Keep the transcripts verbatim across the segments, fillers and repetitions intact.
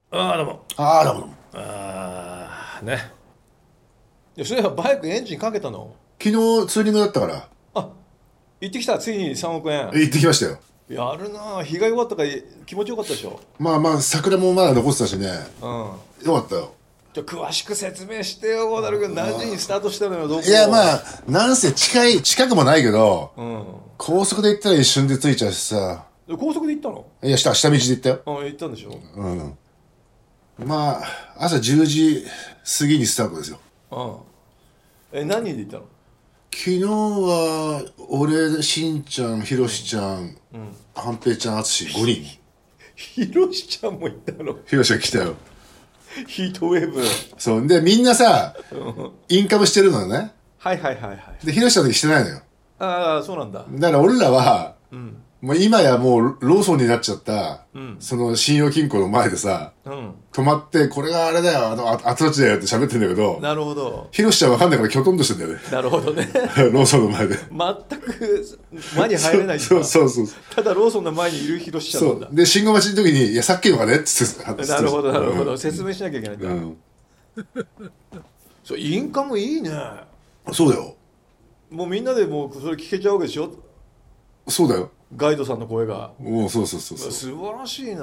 ああ、どうも。 ああ、どうもどうも。 ああ、ね。いや、それはバイクエンジンかけたの？ 昨日ツーリングだったから、 あ、行ってきた。ついにさんおく円。 行ってきましたよ。 やるなあ。日が良かったから気持ちよかったでしょ？ まあまあ、桜もまだ残ってたしね。 うん。 よかったよ。 じゃあ詳しく説明してよ、小田君。何時にスタートしたのよ、どこ？ いや、まあ、なんせ近い、近くもないけど、 うん。 高速で行ったら一瞬で着いちゃうしさ。 で高速で行ったの？ いや、下、下道で行ったよ。 あ、行ったんでしょ？ うん。まあ、朝じゅうじ過ぎにスタートですよ。 うん。え、何人で行ったの？ 昨日は、俺、しんちゃん、ひろしちゃん、はんぺいちゃん、あつし、ごにん。 ひろしちゃんも行ったの？ ひろしが来たよ。 ヒートウェーブ。 そう。で、みんなさ、インカムしてるのよね。 はいはいはいはい。 で、ひろしちゃんの時してないのよ。 ああ、そうなんだ。 だから俺らは、もう今やもうローソンになっちゃった、 んその信用金庫の前でさ、 うん。 止まって、これがあれだよ、あの、ああっちあっちだよって喋ってんだけど、 なるほど。 ひろしちゃんわかんないからきょとんとしてんだよね。 なるほどね。 ローソンの前で。 全く間に入れないんだ。 そうそうそう。 ただローソンの前にいるヒロシちゃんなんだ。 そう。で、信号待ちの時に、いや、さっきのがねって言ってなるほどなるほど、 うん。 説明しなきゃいけないんだ、 うん。 そう、インカムいいね。 そうだよ。 もうみんなでもうそれ聞けちゃうわけでしょ？ そうだよ。 ガイドさんの声が。 おうそうそうそうそう。 素晴らしいな。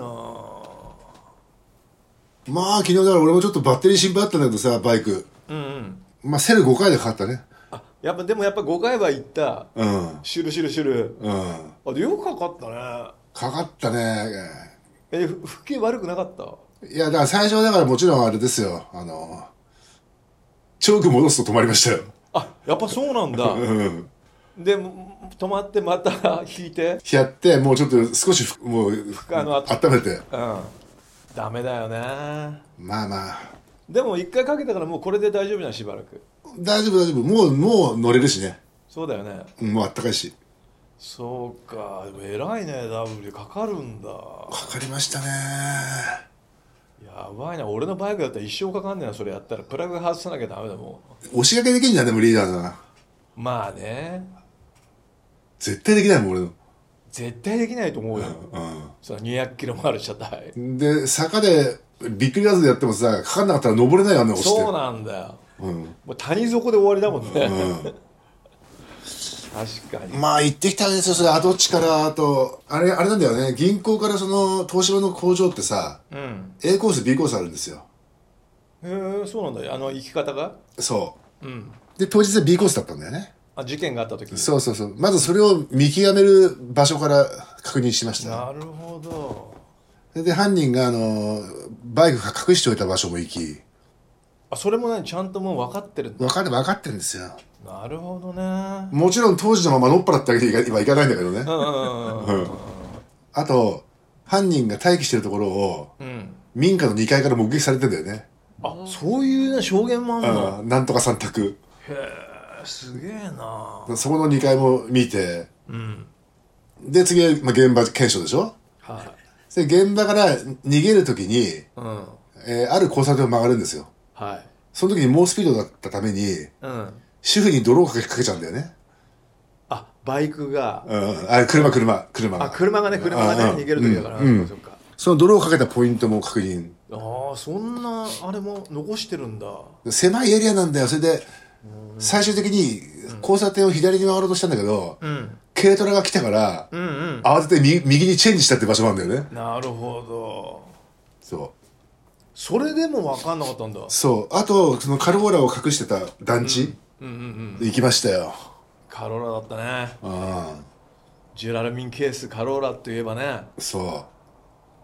まあ、昨日だから俺もちょっとバッテリー心配あったんだけどさ、バイク。 うんうん。 まあ、セルごかいでかかったね。 あ、やっぱでもやっぱごかいは行った。 うん。 シュルシュルシュル。 うん。 あ、でよくかかったね。 かかったね。 え、ふ吹き悪くなかった？ いや、だから最初はだからもちろんあれですよ。あの、チョーク戻すと止まりましたよ。 あ、やっぱそうなんだ。 うん。 でも止まってまた引いて。 やって、もうちょっと少しふ、もう、 あのあ温めて。 うんダメだよね。 まあまあ。 でも一回かけたからもうこれで大丈夫じゃん、しばらく。 大丈夫大丈夫。もう、もう乗れるしね。 そうだよね。 うんもうあったかいし。 そうか、でも偉いね。 ダブリュー かかるんだ。 かかりましたね。 やばいな。俺のバイクだったら一生かかんねえな。それやったらプラグ外さなきゃダメだも押しがけできんじゃん、でもリーダーだな。 ん。まあね、 絶対できないもん、俺の。 絶対できないと思うよ。 うそのにひゃくキロもある車体。 ん。で、坂で、びっくりガーズでやってもさ、かかんなかったら登れないよ、あんな押して。 そうなんだよ。 うん。 もう谷底で終わりだもんね。 う確かに。 ん。まあ、行ってきたんですよ、それ、跡地から、あと、あれ、あれなんだよね、銀行からその、東芝の工場ってさ、 うん。 A コース、B コースあるんですよ。 へえ、そうなんだよ。あの生き方が。 そうん。 う。で、当日は B コースだったんだよね。 あ、事件があった時に。 そうそうそう。まずそれを見極める場所から確認しましたね。 なるほど。 それで犯人が、あの、バイクが隠しておいた場所も行き、 あ、それもね、ちゃんともう分かってるんだ。 分かる、分かってるんですよ。 なるほどね。 もちろん当時のままのっぱらってわけにはいかないんだけどね。 うんうんうんうん。 あと、犯人が待機してるところを、 うん。 民家のにかいから目撃されてんだよね。 あ、そういうね、証言もあんの。 うん、なんとかさん宅。 へえ、すげえな。 そこのにかいも見て、 うん。 で、次は、まあ、現場検証でしょ。 はい。 で、現場から逃げるときに、 うん。 えーある交差点を曲がるんですよ。 はい。 その時に猛スピードだったために、 うん。 主婦に泥をかけかけちゃうんだよね。 あ、バイクが。 うん、あれ、車、車、車あ、 が。 車がね、車がね、 うん逃げる時だから。 うんうんそっかその泥をかけたポイントも確認。 そっか。ああ、そんな、あれも残してるんだ。 狭いエリアなんだよ。それで、最終的に交差点を左に回ろうとしたんだけど、 うん。 軽トラが来たから、 うんうん。 慌てて右右にチェンジしたって場所なんだよね。 なるほど。 そう。 それでも分かんなかったんだ。 そう。あと、そのカローラを隠してた団地、 うんうんうん。 で行きましたよ。 カローラだったね。 あジュラルミンケースカローラといえばね。 あ、そう。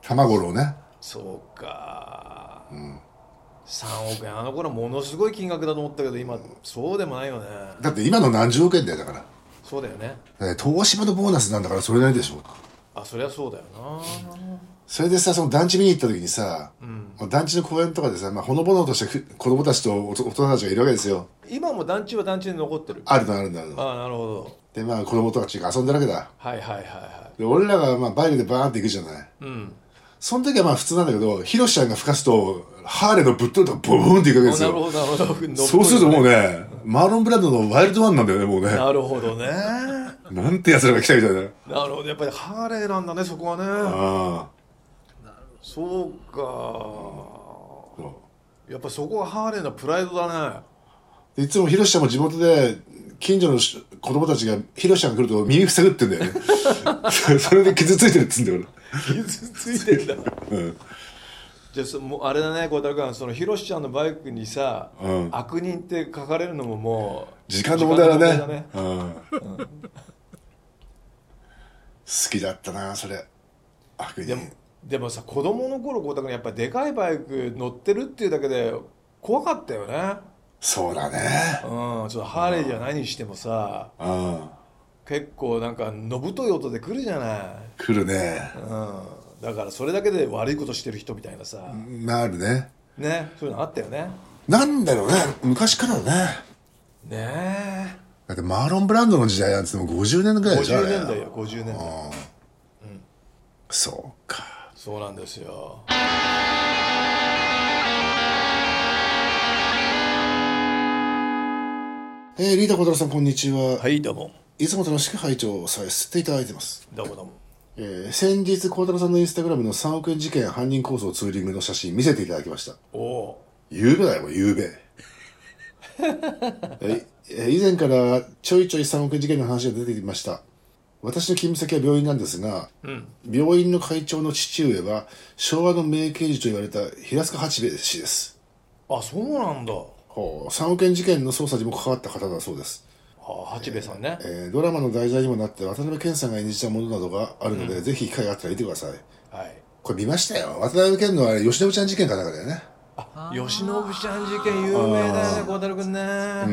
卵をね。 そうか。さんおく円。あの頃ものすごい金額だと思ったけど、今、そうでもないよね。 だって今の何十億円だよ、だから。 そうだよね。 だって東芝のボーナスなんだからそれなりでしょ。 あ、そりゃそうだよそれでさ、その団地見に行った時にさ、団地の公園とかでさ、まあ、ほのぼのとしたふ子供たちと大人たちがいるわけですよ。 な。今も団地は団地で残ってる。 あるのあるのあるの。 ああ、なるほど。 で、まあ子供たちが遊んでるわけだ。 はいはいはいはで、俺らがまあバイクでバーンって行くじゃない。 い。うん。 その時はまあ普通なんだけど、ヒロシちゃんが吹かすと、ハーレーのぶっといとボーンっていくわけですよ。 あ、なるほどなるほど。 そうするともうね、マーロンブランドのワイルドワンなんだよね、もうね。 なるほどね。 なんて奴らが来たみたいな。 なるほど。やっぱりハーレーなんだね、そこはね。 あそうか。 やっぱそこがハーレーのプライドだね。 でいつもヒロシちゃんも地元で近所の子供たちがヒロシちゃんが来ると耳塞ぐってんだよねそれで傷ついてるっつうんだよ傷ついてんだ俺、うん、 じゃあそもうあれだね、孝太郎君、そのヒロシちゃんのバイクにさ、 うん、 悪人って書かれるのももう時間の問題だね。 時間の問題だね、 うんうん、好好きだったなそれ。悪人でもでもさ、子供の頃孝太郎君やっぱりでかいバイク乗ってるっていうだけで怖かったよね。 そうだね。 うん、ちょっとハーレーじゃないにしてもさ、 うん、 結構なんかのぶとい音で来るじゃない。 来るね。 うん、だからそれだけで悪いことしてる人みたいなさ、 なるね。 ね、そういうのあったよね。 なんだろうね、昔からだね。 ねえ。 だってマーロン・ブランドの時代なんてもうごじゅうねんぐらいでしょ。 ごじゅうねんだいよ、ごじゅうねんだい。 うん、そうか。 そうなんですよ。 えー、リーダー小太郎さんこんにちは。 はい、どうも。 いつも楽しく拝聴させていただいてます。 どうもどうも。 えー、先日孝太郎さんのインスタグラムのさんおくえん事件犯人構想ツーリングの写真見せていただきました。 おお。 ゆうべだよ、ゆうべえー、以前からちょいちょいさんおくえん事件の話が出てきました。私の勤務先は病院なんですが、うん、病院の会長の父上は昭和の名刑事と言われた平塚八兵衛氏です。 あ、そうなんだ。 さんおくえん事件の捜査にも関わった方だそうです。 はあ、八兵衛さんね、 えー、ドラマの題材にもなって渡辺謙さんが演じたものなどがあるので、うん、ぜひ機会があったら見てください。はい、これ見ましたよ。渡辺謙のあれ吉野ちゃん事件かなんかだよね。 あ、吉野ちゃん事件有名だよね、孝太郎君ね。うん、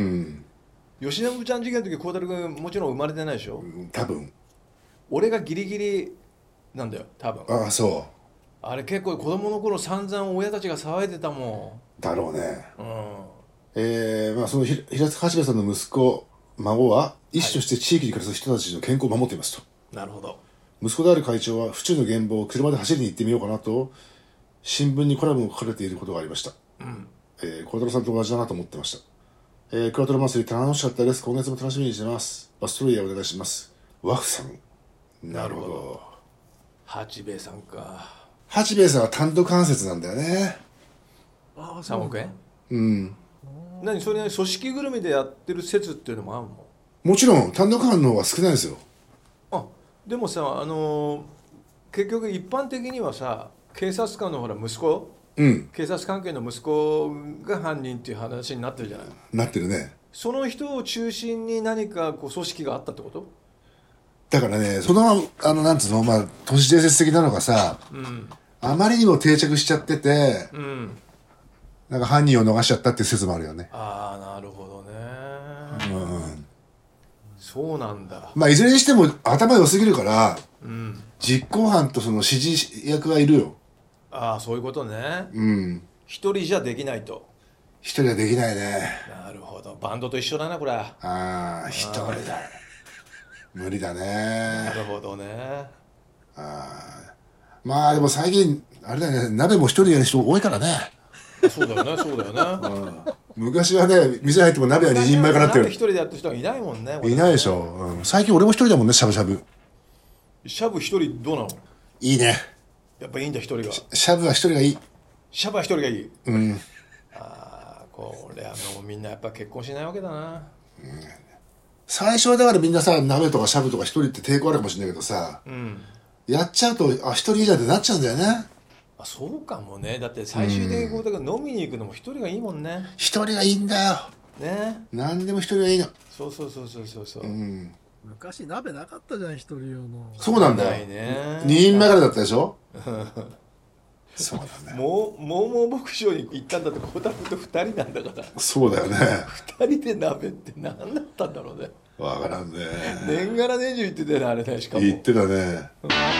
吉野ちゃん事件の時孝太郎君もちろん生まれてないでしょ。うん、 多分俺がギリギリなんだよ、多分。 ああ、そう。 あれ結構子供の頃散々親たちが騒いでたもん。だろうね。うん。えー、まあその平塚八兵衛さんの息子孫は医師として地域に暮らす人たちの健康を守っていますと。 なるほど。 息子である会長は府中の現場を車で走りに行ってみようかなと新聞にコラムを書かれていることがありました。うん。えー、孝太郎さんと同じだなと思ってました。えー、クワトロ祭り楽しかったです。今月も楽しみにしてます。バストロイヤーお願いします。ワフさん。なるほど。 八兵衛さんか。 八兵衛さんは単独関節なんだよね。 ああ、さんおくえん。 うん。 何それ、ね、組織ぐるみでやってる説っていうのもあるの？ もちろん単独犯の方が少ないですよ。 あ、でもさ、あのー、結局一般的にはさ、警察官のほら息子、うん、警察関係の息子が犯人っていう話になってるじゃない。 なってるね。 その人を中心に何かこう組織があったってこと？ だからね、そのあのなんつうの、まあ都市伝説的なのがさ、うん、あまりにも定着しちゃってて、うん、なんか犯人を逃しちゃったっていう説もあるよね。 ああ、なるほどね。うん。そうなんだ。 まあいずれにしても頭良すぎるから、うん、実行犯とその指示役がいるよ。 ああ、そういうことね。うん。一人じゃできないと。 一人はできないね。 なるほど。バンドと一緒だなこれ。ああ、一人だ。無理だね。 なるほどね。 あ、まあでも最近あれだよね、鍋も一人やる人多いからね。 そうだよね、そうだよね。 うん、昔はね、店入っても鍋は二人前からってる。 一人でやってる人はいないもんね。 いないでしょ、うん。最近俺も一人だもんね、しゃぶしゃぶ。 しゃぶ一人どうなの？ いいね。 やっぱいいんだ一人が。 しゃぶは一人がいい。 しゃぶは一人がいい。 うん。 ああ、これあのみんなやっぱ結婚しないわけだな。うん。 最初はだからみんなさ、鍋とかしゃぶとか一人って抵抗あるかもしれないけどさ、うん、やっちゃうとあ一人いいじゃんってなっちゃうんだよね。 あ、そうかもね。だって最終的にこうだから飲みに行くのも一人がいいもんね。 一人がいいんだよ。ね。何でも一人がいいの。 そうそうそうそうそうそう。うん、昔鍋なかったじゃん、一人用の。 そうなんだよ。ね、ににんまからだったでしょ。そうだね。 もうもうもう牧場に行ったんだって孝太郎と二人なんだから。 そうだよね。 二人で鍋って何だったんだろうね。 わからんね。 年がら年中言ってたよね、あれね。しかも言ってたね。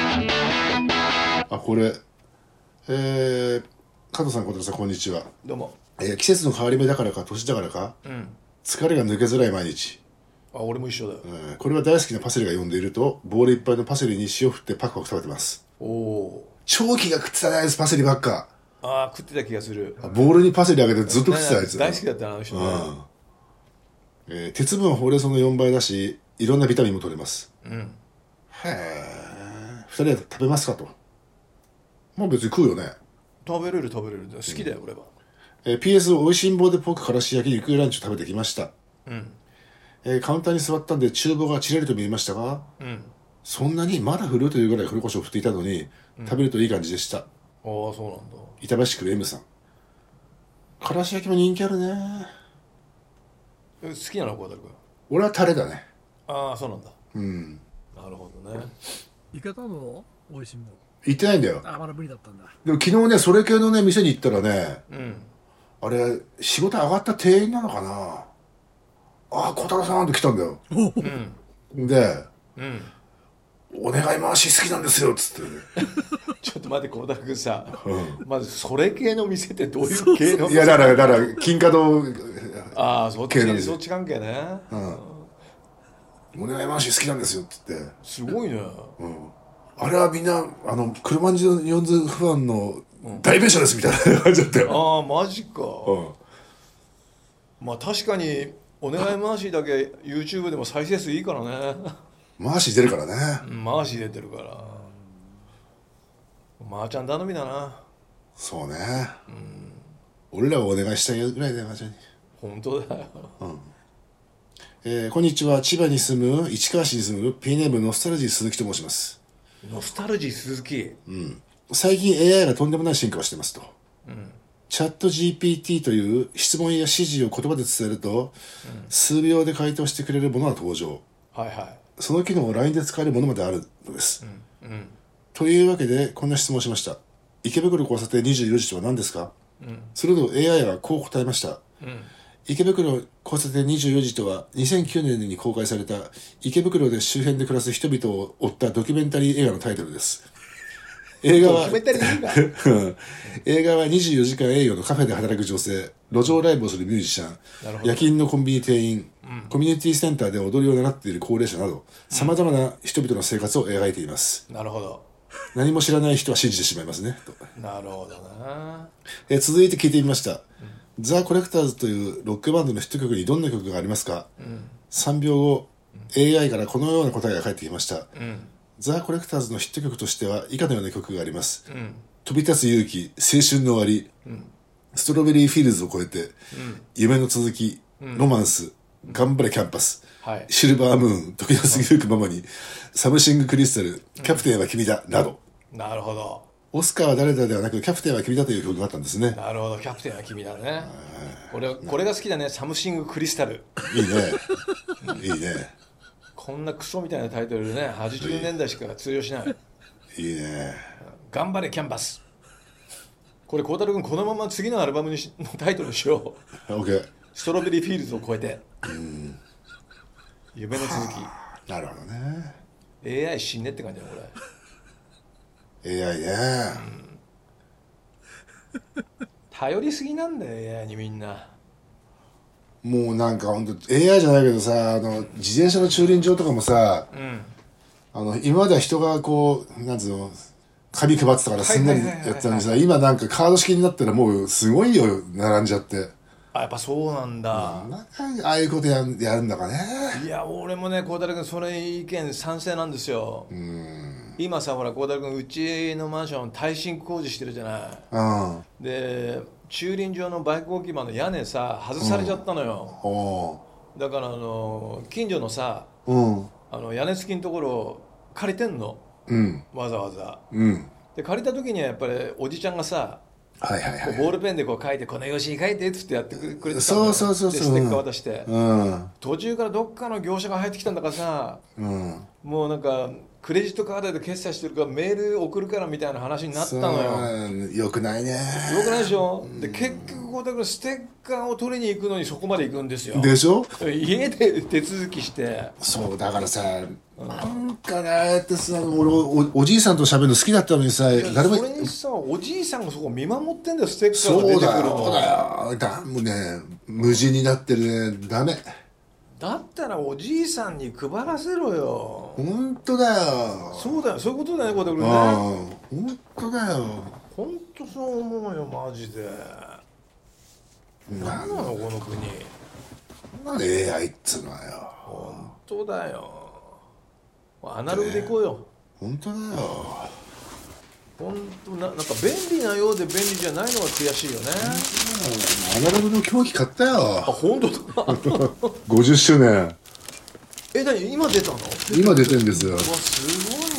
あ、これえー、加藤さん、小田さん、こんにちは。 どうも。 えー、季節の変わり目だからか年だからか、うん、疲れが抜けづらい毎日。 あ、俺も一緒だよ。 えー、これは大好きなパセリが呼んでいるとボウルいっぱいのパセリに塩振ってパクパク食べてます。おお。長期が食ってたね、あいつパセリばっか。 ああ、食ってた気がする。 ボウルにパセリあげてずっと食ってたあいつ。 大好きだったな、あの人ね。 うん、えー、鉄分はほうれん草のよんばいだしいろんなビタミンも取れます。うん。へえ。ふたりは食べますかと。まあ別に食うよね。 食べれる食べれる好きだよ、うん、俺は。 えー、ピーエス おいしん坊でポークからし焼き肉ランチを食べてきました、 うんえー、カウンターに座ったんで厨房がちらりと見えましたが、 うん、 そんなにまだ振るというぐらい古胡椒を振っていたのに、うん、食べるといい感じでした。ああ、 そうなんだ。 板橋区 M さん。からし焼きも人気あるね。 好きなの、小田君。 俺はタレだね。 ああ、そうなんだ。 うん。 なるほどね。 行けたの？おいしんぼ。 行ってないんだよ。 あ、まだ無理だったんだ。 でも昨日ね、それ系のね、店に行ったらね、 うん、 あれ、仕事上がった店員なのかな。ああ、小太郎さんって来たんだよ。うん、で、うん、お願い回し好きなんですよっつって、ね、 ちょっと待って、小田君さ、うん、まずそれ系の店ってどういう系の店？ いや、だから、だから、金華堂ああ、そっち、そっち関係ね。 うん。お願い回し好きなんですよって言って。 すごいね。 うん。あれはみんな、あの、車によんずファンの代弁者ですみたいな感じだったよ。 ああ、マジか。うん。まあ確かに、お願い回しだけ YouTube でも再生数いいからね。 回し出るからね。 回し出てるから。まーちゃん頼みだな。 そうね。うん。俺らはお願いしたいぐらいだよ、まーちゃんに。 本当だよ。 うん。えー、こんにちは。千葉に住む、市川市に住む、P ネームノスタルジー鈴木と申します。 ノスタルジー鈴木。 うん。最近 エーアイ がとんでもない進化をしてますと。うん。チャット ジーピーティー という質問や指示を言葉で伝えると、うん、数秒で回答してくれるものが登場。はいはい。その機能を ライン で使えるものまであるのです。うんうん、というわけで、こんな質問をしました。池袋交差点にじゅうよじとは何ですか？うん、すると エーアイ はこう答えました。うん、池袋交差点にじゅうよじとはにせんきゅうねんに公開された池袋で周辺で暮らす人々を追ったドキュメンタリー映画のタイトルです。映画は映画はにじゅうよじかん営業のカフェで働く女性、路上ライブをするミュージシャン、夜勤のコンビニ店員、うん、コミュニティセンターで踊りを習っている高齢者など、さまざまな人々の生活を描いています。 なるほど。 何も知らない人は信じてしまいますね。 なるほどな。 え続いて聞いてみました。うん、ザ・コレクターズというロックバンドのヒット曲にどんな曲がありますか？うん、さんびょうご、うん、エーアイ からこのような答えが返ってきました。うん、ザ・コレクターズのヒット曲としては以下のような曲があります。うん、飛び立つ勇気、青春の終わり、うん、ストロベリーフィールズを超えて、うん、夢の続き、うん、ロマンス、頑張れキャンパス、はい、シルバームーン、時の過ぎゆくままに、サムシングクリスタル、キャプテンは君だ、など。 なるほど。 オスカーは誰だではなく、キャプテンは君だという曲があったんですね。 なるほど、キャプテンは君だね。これ、これが好きだね、サムシングクリスタル。 いいね。いいね。 こんなクソみたいなタイトルでね、はちじゅうねんだいしか通用しない。 いいね。 頑張れキャンバス。これ、孝太郎君、このまま次のアルバムにしのタイトルにしよう。OK。 ストロベリーフィールズを超えて。うん。夢の続き。 なるほどね。 エーアイ 死んねって感じだね、これ。 エーアイ ね、 うん、頼りすぎなんだよ エーアイ にみんな。 もうなんか本当 エーアイ じゃないけどさ、あの自転車の駐輪場とかもさ、うん、あの今までは人がこうなんつうの紙配ってたからすんなりやってたのにさ、今なんかカード式になったらもうすごいよ並んじゃって。 あ、やっぱそうなんだ。 なんかああいうこと や, やるんだかね。 いや俺もね孝太郎君それ意見賛成なんですよ。うん、今さほら孝太郎君うちのマンション耐震工事してるじゃない。うん、で駐輪場のバイク置き場の屋根さ外されちゃったのよ。うん、だからあの近所のさ、うん、あの屋根付きのところを借りてんの、うん、わざわざ。うん、で借りた時にはやっぱりおじちゃんがさ、はいはいはい、ボールペンでこう書いてこの用紙に書いてっつってやってくれてたの。 そうそうそうそう。 でステッカー渡して、うん、途中からどっかの業者が入ってきたんだからさ、うん、もうなんかクレジットカードで決済してるからメール送るからみたいな話になったのよ。 よくないね。 よくないでしょ、うん、で結局こうだからステッカーを取りに行くのにそこまで行くんですよ。 でしょ。 家で手続きして。 そうだからさ、なんかねってさ、俺 お, おじいさんと喋るの好きだったのにさ、 誰もそれにさおじいさんがそこ見守ってんだよ。ステッカーが出てくるの。 そうだよ。だもうね無人になってるね。ダメだったらおじいさんに配らせろよ。 本当だよ。 そうだよ、そういうことだよ、これね。 本当だよ。 本当そう思うよ、マジで。何なの、この国。 何で エーアイ っつうのよ。 本当だよ。アナログでいこうよ。 本当だよ。 本当な、なんか便利なようで便利じゃないのが悔しいよね。 アナログの狂気買ったよ。 あ、本当だ。 ごじゅっしゅうねん。 え、何今出たの？ 今出てんですよ。 うわ、すごいね。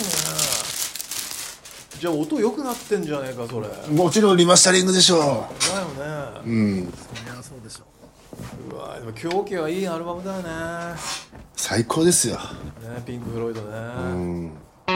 じゃあ音良くなってんじゃねえか、それ。 もちろんリマスタリングでしょう。 だよね。 うん。 そりゃそうでしょうわ、でも狂気はいいアルバムだよね。 最高ですよ。 ね、ピンク・フロイドね。 うん。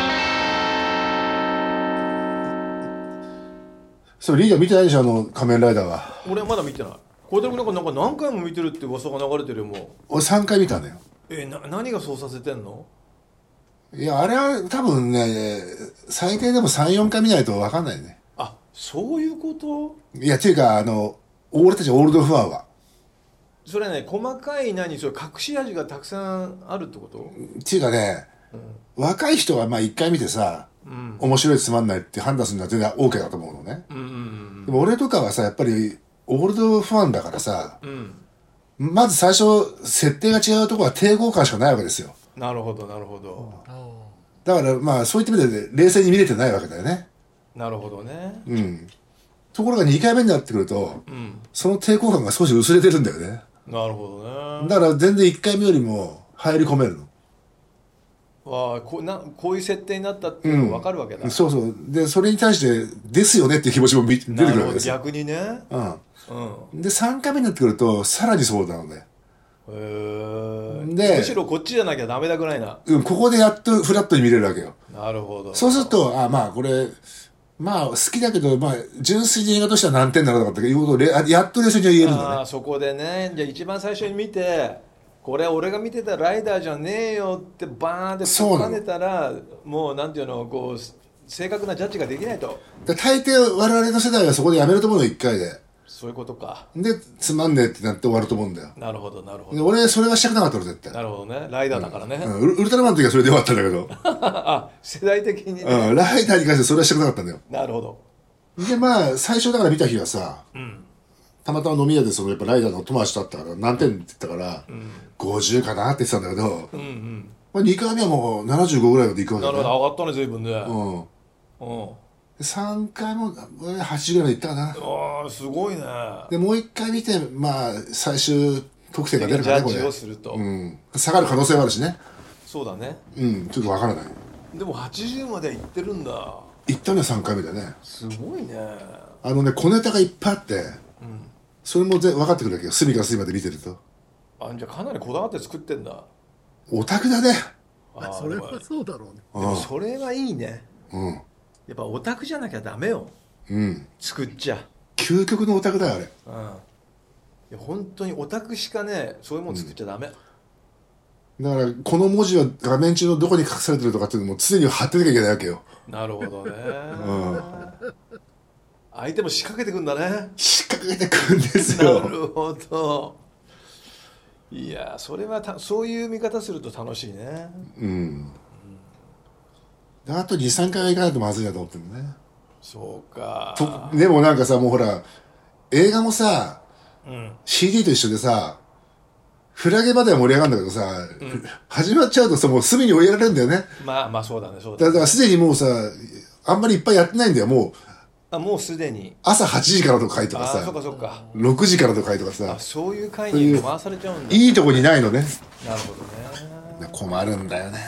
そう、リーダー見てないでしょ、あの仮面ライダーは。 俺はまだ見てない。これでもなんかなんか何回も見てるって噂が流れてるよ、もう。 俺さんかい見たのよ。 え、な、何がそうさせてんの？ いや、あれは多分ね、最低でもさん、よんかい見ないと分かんないね。 あ、そういうこと？ いや、っていうか、あの、俺たちオールドファンは。 それね、細かい何、それ隠し味がたくさんあるってこと？ っていうかね、うん、若い人はまあいっかい見てさ、うん、面白いつまんないって判断するのは全然 OK だと思うのね。うんうんうん、でも俺とかはさ、やっぱりオールドファンだからさ、うん、まず最初、設定が違うところは抵抗感しかないわけですよ。 なるほど、なるほど。 だからまあそういった意味で冷静に見れてないわけだよね。 なるほどね。 うん。ところがにかいめになってくると、うん、その抵抗感が少し薄れてるんだよね。 なるほどね。 だから全然いっかいめよりも入り込めるの。 わあ、こうなこういう設定になったっていうのが分かるわけだ、 うん、そうそう。でそれに対してですよねっていう気持ちも出てくるわけですよ。 逆にね。 うん。うん、でさんかいめになってくるとさらにそうなのね。 へえ。むしろこっちじゃなきゃダメだぐらいな。 うん、ここでやっとフラットに見れるわけよ。 なるほど。 そうすると、あ、まあこれ、まあ好きだけど、まあ純粋に映画としては何点なのかっていうことをやっと冷静に言えるのね。 ああ、そこでね。じゃあ一番最初に見て、これ俺が見てたライダーじゃねえよってバーンって突っぱねたら、もうなんていうの、こう、正確なジャッジができないと。 大抵我々の世代はそこでやめると思うの、一回で。 そういうことか。 で、つまんねえってなって終わると思うんだよ。 なるほど、なるほど。 で俺、それはしたくなかったの、絶対。 なるほどね。ライダーだからね。 うんうん、ウルトラマンの時はそれで終わったんだけど。 あ、世代的にね。 うん、ライダーに関してそれはしたくなかったんだよ。 なるほど。 で、まあ、最初だから見た日はさ、うん、たまたま飲み屋でそのやっぱライダーの友達と会ったから、何点って言ったから、うん、ごじゅうかなって言ってたんだけど、うんうん、まあ、にかいめはもうななじゅうごぐらいまで行くわけだね。 なるほど、上がったね、随分ね。うん。 うん。さんかいもはちじゅうぐらいまで行ったかな。 ああ、すごいね。 で、もういっかい見て、まあ、最終得点が出るからね、これ。 ジャッジをすると。 うん。下がる可能性もあるしね。 そうだね。 うん、ちょっとわからない。 でもはちじゅうまで行ってるんだ。 行ったのはさんかいめだね。 すごいね。 あのね、小ネタがいっぱいあって、うん、それもぜ分かってくるわけよ。隅から隅まで見てると。 あ、じゃあかなりこだわって作ってんだ。 オタクだね。 あ、それはそうだろうね。 でもそれはいいね。 うん。 やっぱオタクじゃなきゃダメよ。うん。作っちゃ。 究極のオタクだよ、あれ。 うん。いや、本当にオタクしかね、そういうもの作っちゃダメ。 うん、だから、この文字は画面中のどこに隠されてるとかっていうのも常に貼ってなきゃいけないわけよ。 なるほどね。うん。相手も仕掛けてくんだね。 仕掛けてくんですよ。 なるほど。いや、それはたそういう見方すると楽しいね。うん。 うん、あとに、さんかいは行かないとまずいなと思ってるね。 そうか。 とでもなんかさ、もうほら、映画もさ、うん、シーディー と一緒でさ、フラゲまでは盛り上がるんだけどさ、うん、始まっちゃうとさ、もう隅に追いやられるんだよね。 まあまあそうだね、そうだね。 だからすでにもうさ、あんまりいっぱいやってないんだよ、もう。 あ、もうすでに朝はちじからとか回とかさ、 あ、そうかそうか、 ろくじからとか回とかさ、 あ、そういう回に回されちゃうんだ。 いいとこにないのね。 なるほどね。 困るんだよね。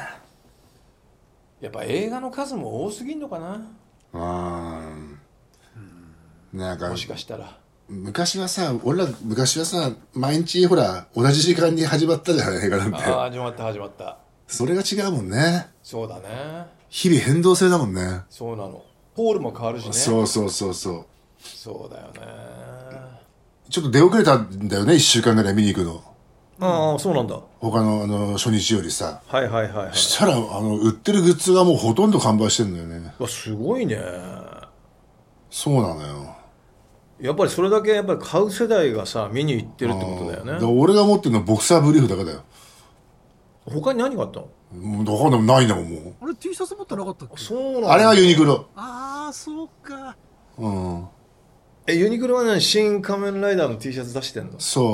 やっぱ映画の数も多すぎんのかな。 あー、なんかもしかしたら昔はさ、俺ら昔はさ、毎日ほら同じ時間に始まったじゃない、映画なんて。 ああ、始まった始まった。 それが違うもんね。 そうだね。 日々変動性だもんね。 そうなの。ポールも変わるしね。 そうそうそうそう。 そうだよね。 ちょっと出遅れたんだよね、いっしゅうかんぐらい見に行くの。 ああ、そうなんだ。 他のあの初日よりさ。 はいはいはい、はい。 したらあの売ってるグッズがもうほとんど完売してるんだよね。 わ、すごいね。 そうなのよ。 やっぱりそれだけやっぱり買う世代がさ見に行ってるってことだよね。 だ俺が持ってるのはボクサーブリーフだけだよ。 他に何があったの？ だからないんだもん、もう。 あれ T シャツ持ってなかったっけ？ そうなんだ。 あれはユニクロ。 ああ、そうか。 うん。 え、ユニクロはね、新仮面ライダーの T シャツ出してんの？ そ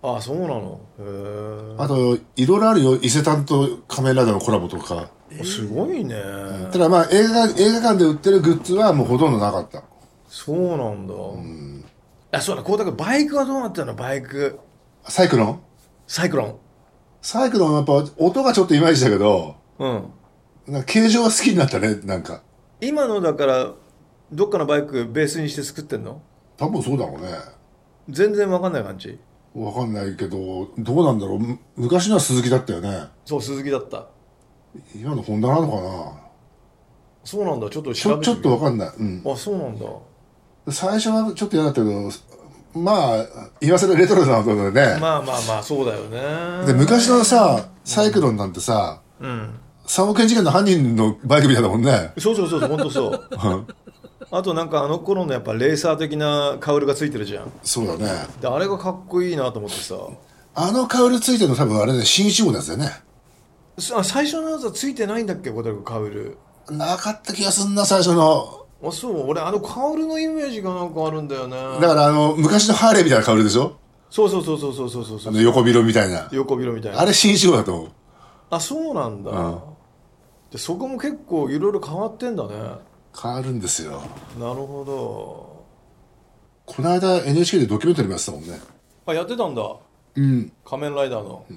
ああ、そうなの。へえ。 あといろいろあるよ、伊勢丹と仮面ライダーのコラボとか。 すごいね。 ただまあ映画映画館で売ってるグッズはもうほとんどなかった。 そうなんだ。うん。あ、そうだ、こうだけどバイクはどうなったの？バイク。 サイクロン？ サイクロン。 サイクロンはやっぱ音がちょっといまいちだけど、 うん。 なんか形状が好きになったね、なんか。 今のだからどっかのバイクベースにして作ってんの？ 多分そうだろうね。 全然わかんない感じ。 わかんないけど、どうなんだろう。昔のは鈴木だったよね。 そう、鈴木だった。 今のホンダなのかな。 そうなんだ。ちょっとちょちょっとわかんない。うん。 あ、そうなんだ。 最初はちょっと嫌だったけど、まあ今更レトロなことでね。 まあまあまあ、そうだよね。 で昔のさサイクロンなんてさ、うん、さんおくえん事件の犯人のバイクみたいだもんね。 そうそうそうそう、本当そう。あとなんかあの頃のやっぱレーサー的なカウルがついてるじゃん。 そうだね。 であれがかっこいいなと思ってさ。 あのカウルついてるの多分あれね、新一号のやつだよね。 最初のやつはついてないんだっけ、小田カウル。 なかった気がすんな、最初の。 あ、そう。俺あのカウルのイメージがなんかあるんだよね。 だからあの昔のハーレーみたいなカウルでしょ。 そうそうそうそうそうそうそうそう。 あの横広みたいな。 横広みたいな。 あれ新一号だと思う。 あ、そうなんだ。うん、でそこも結構いろいろ変わってんだね。 変わるんですよ。 なるほど。 この間 エヌエイチケー でドキュメンタリーもやってたもんね。 あ、やってたんだ。 うん。 仮面ライダーの。 うん。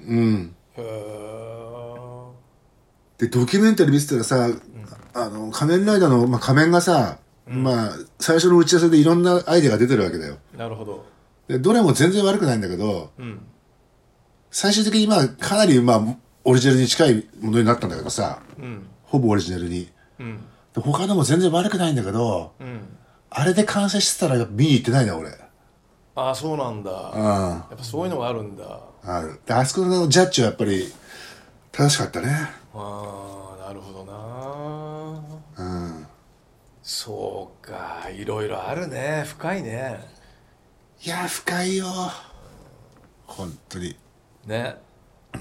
へえ。 でドキュメンタリー見てたらさ、うん、あの仮面ライダーの、まあ、仮面がさ、うん、まあ最初の打ち合わせでいろんなアイデアが出てるわけだよ。 なるほど。 でどれも全然悪くないんだけど、うん、最終的にまあかなりまあオリジナルに近いものになったんだけどさ、うん、ほぼオリジナルに。うん、で他のも全然悪くないんだけど、うん、あれで完成してたら見に行ってないな俺。 ああ、そうなんだ。うん、やっぱそういうのがあるんだ。 ある。であそこのジャッジはやっぱり正しかったね。 ああ、なるほどな。うん。そうか、いろいろあるね。深いね。 いや深いよ本当にね。 うん。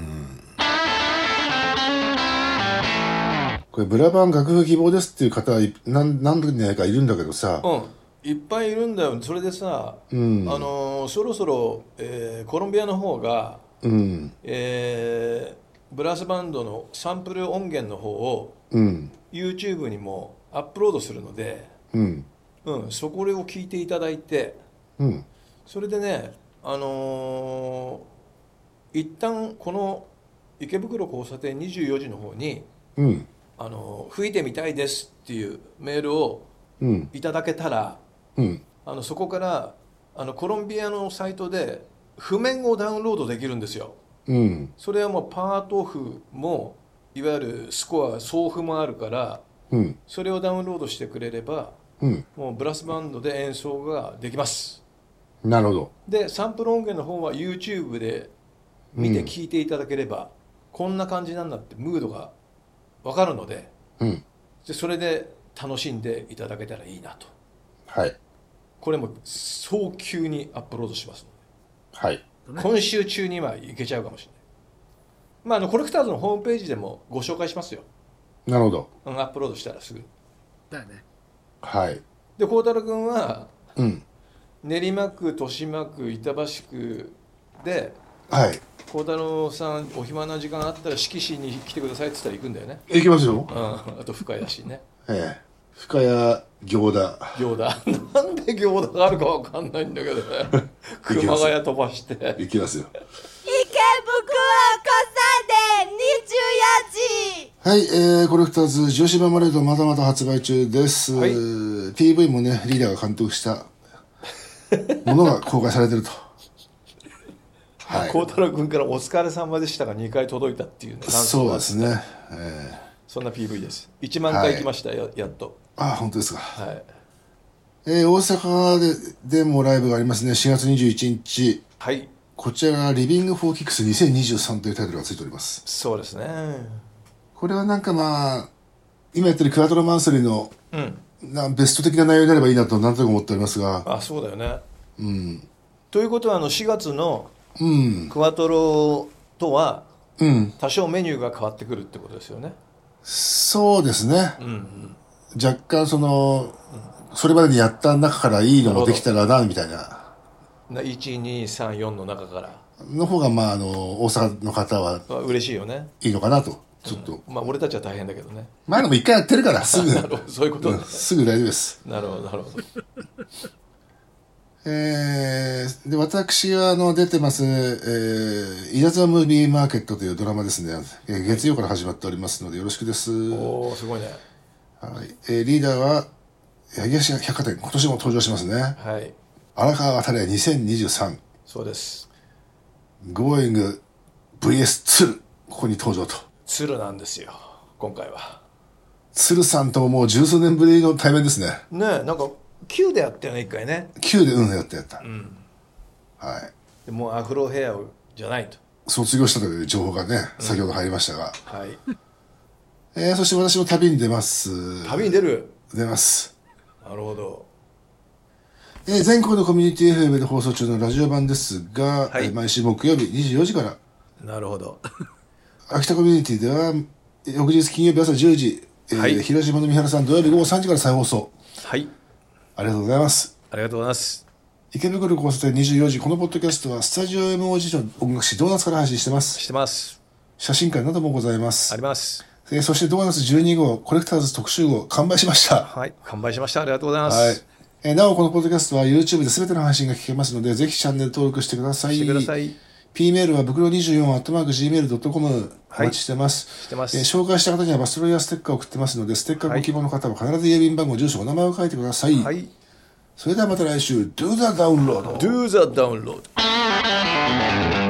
これブラバン楽譜希望ですっていう方は何何人かいるんだけどさ、 うん、いっぱいいるんだよ。それでさ、うん、あのー、そろそろ、えー、コロンビアの方が、うん、えー、ブラスバンドのサンプル音源の方を、うん、YouTube にもアップロードするので、うんうん、そこを聞いていただいて、うん、それでね、あのー、一旦この池袋交差点にじゅうよじの方に、うん、あの吹いてみたいですっていうメールをいただけたら、うん、あのそこからあのコロンビアのサイトで譜面をダウンロードできるんですよ、うん、それはもうパート譜もいわゆるスコア総譜もあるから、うん、それをダウンロードしてくれれば、うん、もうブラスバンドで演奏ができます。 なるほど。 でサンプル音源の方は YouTube で見て聴いていただければ、うん、こんな感じなんだってムードが分かるので、うん、でそれで楽しんでいただけたらいいなと。はい。これも早急にアップロードしますので、はい、今週中にはいけちゃうかもしれない。まあ、あのコレクターズのホームページでもご紹介しますよ。なるほど。アップロードしたらすぐだよね。はい。で孝太郎君は、うん、練馬区、豊島区、板橋区で、はい、孝太郎さんお暇な時間あったら色紙に来てくださいって言ったら行くんだよね。 行きますよ、 うん、あと深谷だしね。 ええ、深谷行田行田なんで行田があるか分かんないんだけどね熊谷飛ばして行きますよ。池袋交差点にじゅうよじ。 はい、えー、コレクターズ女子バマレードまだまだ発売中です、はい、ピーブイ もねリーダーが監督したものが公開されてると孝太郎君からお疲れ様でしたがにかい届いたっていうね。 そうですね、えー、 そんな ピーブイ です。いちまんかい行きました、はい、や, やっと。 ああ本当ですか。はい、えー、大阪 で, でもライブがありますね。しがつにじゅういちにち、はい、こちらがリビングフォーキックスにせんにじゅうさんというタイトルがついております。 そうですね。 これはなんかまあ今やってるクワトロマンスリーの、うん、なベスト的な内容になればいいなとなんとなく思っておりますが。 あ、そうだよね、うん、ということはあのしがつのクワトロとは多少メニューが変わってくるってことですよね。 そうですね、うんうん、若干そのそれまでにやった中からいいのができたらなみたいな。 いち、に、さん、よんの中からの方がまああの大阪の方は嬉しいよね。 いいのかなとちょっと、 うん、まあ俺たちは大変だけどね。 前のも一回やってるからすぐなるほどそういうこと、ね、 うん、すぐ大丈夫です。 なるほどなるほど。 えー、で私はあの出てます、えー、イヤザムービーマーケットというドラマですね、えー、月曜から始まっておりますのでよろしくです。 おおすごいね。 はい、えー、リーダーは八木橋百貨店、今年も登場しますね。 はい。 荒川渡れにせんにじゅうさん。 そうです。 ゴーイング ブイエス 鶴、ここに登場と。 鶴なんですよ今回は。 鶴さんとももう十数年ぶりの対面ですね。 ねえ、なんかQでやったよね一回ね。 Qでうんやったやった、 うん、 はい。 でもうアフロヘアじゃないと卒業したという情報がね、うん、先ほど入りましたが、 はい。 えー、そして私も旅に出ます。 旅に出る。 出ます。 なるほど。 えー、全国のコミュニティ エフエム で放送中のラジオ版ですが、はい、えー、毎週木曜日にじゅうよじから。 なるほど。 秋田コミュニティでは翌日金曜日朝じゅうじ、えーはい、広島の三原さん土曜日午後さんじから再放送。 はい、 ありがとうございます。 ありがとうございます。池袋交差点にじゅうよじ、このポッドキャストはスタジオ エムオージー の音楽誌ドーナツから配信してますしてます。 写真会などもございます。 あります。 えー、そしてドーナツじゅうに号コレクターズ特集号完売しました。 はい、完売しました。ありがとうございます。 はい。えー、なおこのポッドキャストは YouTube で全ての配信が聞けますのでぜひチャンネル登録してください。 してください。 P メールはぶくろにじゅうよんアットマークジーメールドットコム お待ちしてます。 してます。 えー、紹介した方にはバスロイヤーステッカーを送ってますのでステッカーご希望の方は必ず郵便番号住所お名前を書いてください。はい。それではまた来週 Do the download Do the download